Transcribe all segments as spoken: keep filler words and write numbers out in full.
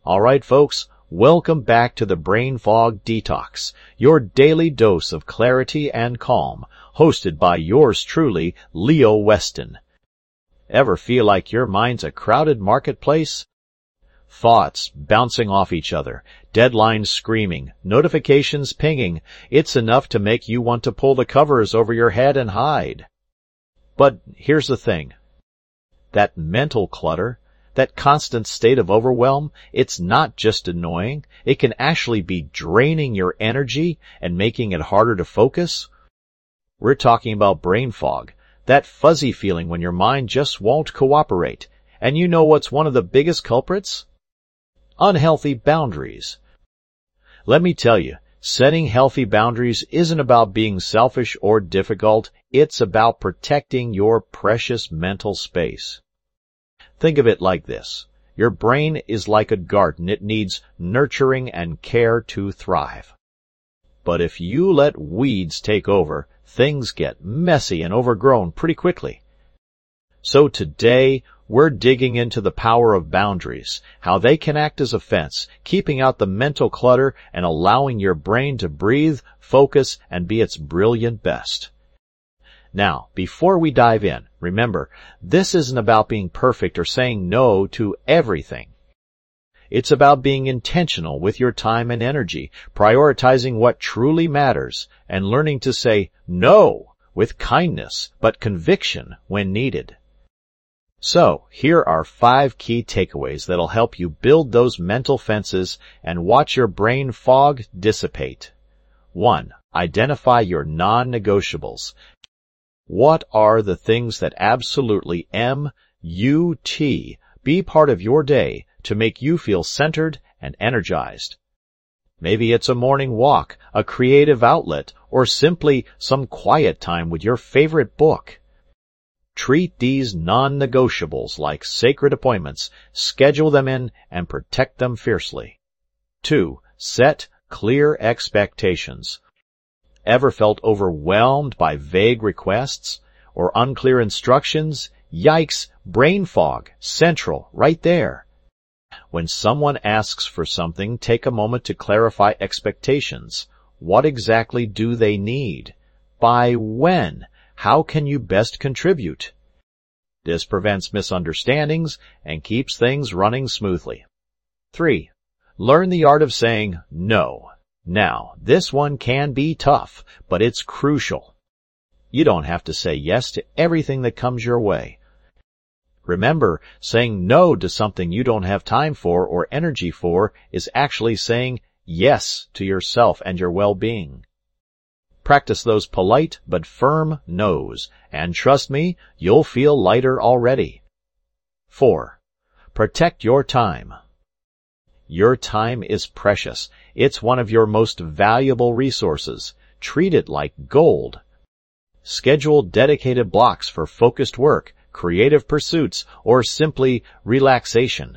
All right, folks, welcome back to the Brain Fog Detox, your daily dose of clarity and calm, hosted by yours truly, Leo Weston. Ever feel like your mind's a crowded marketplace? Thoughts bouncing off each other, deadlines screaming, notifications pinging. It's enough to make you want to pull the covers over your head and hide. But here's the thing. That mental clutter, that constant state of overwhelm, it's not just annoying. It can actually be draining your energy and making it harder to focus. We're talking about brain fog, that fuzzy feeling when your mind just won't cooperate. And you know what's one of the biggest culprits? Unhealthy boundaries. Let me tell you, setting healthy boundaries isn't about being selfish or difficult. It's about protecting your precious mental space. Think of it like this. Your brain is like a garden. It needs nurturing and care to thrive. But if you let weeds take over, things get messy and overgrown pretty quickly. So today, we're digging into the power of boundaries, how they can act as a fence, keeping out the mental clutter and allowing your brain to breathe, focus, and be its brilliant best. Now, before we dive in, remember, this isn't about being perfect or saying no to everything. It's about being intentional with your time and energy, prioritizing what truly matters, and learning to say no with kindness, but conviction when needed. So, here are five key takeaways that'll help you build those mental fences and watch your brain fog dissipate. One, identify your non-negotiables. What are the things that absolutely M U T be part of your day to make you feel centered and energized? Maybe it's a morning walk, a creative outlet, or simply some quiet time with your favorite book. Treat these non-negotiables like sacred appointments, schedule them in, and protect them fiercely. Two, set clear expectations. Ever felt overwhelmed by vague requests or unclear instructions? Yikes, brain fog, central, right there. When someone asks for something, take a moment to clarify expectations. What exactly do they need? By when? How can you best contribute? This prevents misunderstandings and keeps things running smoothly. Three, learn the art of saying no. Now, this one can be tough, but it's crucial. You don't have to say yes to everything that comes your way. Remember, saying no to something you don't have time for or energy for is actually saying yes to yourself and your well-being. Practice those polite but firm no's, and trust me, you'll feel lighter already. Four, protect your time. Your time is precious. It's one of your most valuable resources. Treat it like gold. Schedule dedicated blocks for focused work, creative pursuits, or simply relaxation.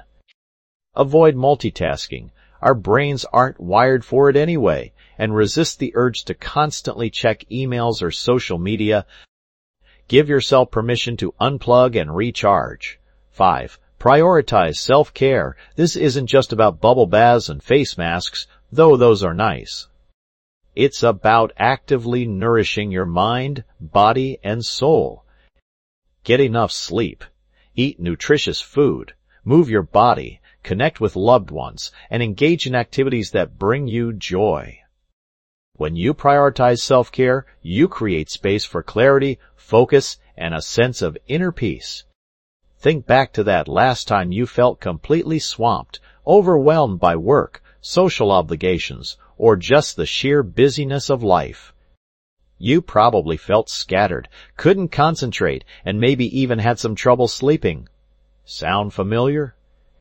Avoid multitasking. Our brains aren't wired for it anyway, and resist the urge to constantly check emails or social media. Give yourself permission to unplug and recharge. Five, prioritize self-care. This isn't just about bubble baths and face masks, though those are nice. It's about actively nourishing your mind, body, and soul. Get enough sleep. Eat nutritious food. Move your body. Connect with loved ones, and engage in activities that bring you joy. When you prioritize self-care, you create space for clarity, focus, and a sense of inner peace. Think back to that last time you felt completely swamped, overwhelmed by work, social obligations, or just the sheer busyness of life. You probably felt scattered, couldn't concentrate, and maybe even had some trouble sleeping. Sound familiar?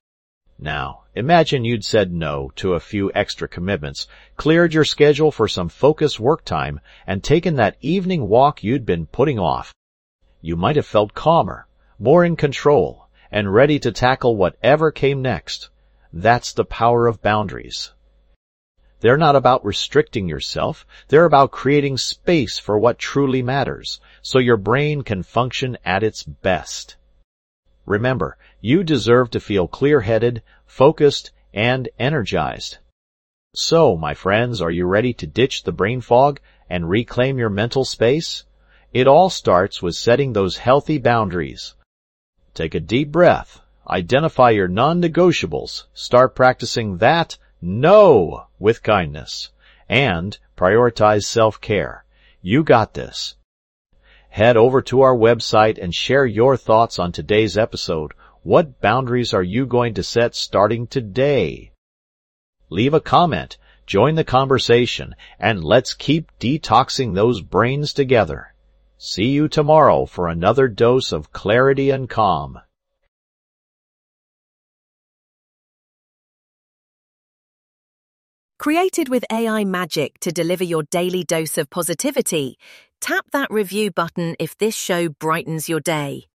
Now, imagine you'd said no to a few extra commitments, cleared your schedule for some focused work time, and taken that evening walk you'd been putting off. You might have felt calmer, more in control, and ready to tackle whatever came next. That's the power of boundaries. They're not about restricting yourself. They're about creating space for what truly matters, so your brain can function at its best. Remember, you deserve to feel clear-headed, focused, and energized. So, my friends, are you ready to ditch the brain fog and reclaim your mental space? It all starts with setting those healthy boundaries. Take a deep breath. Identify your non-negotiables. Start practicing that no with kindness. And prioritize self-care. You got this. Head over to our website and share your thoughts on today's episode. What boundaries are you going to set starting today? Leave a comment, join the conversation, and let's keep detoxing those brains together. See you tomorrow for another dose of clarity and calm. Created with A I magic to deliver your daily dose of positivity, tap that review button if this show brightens your day.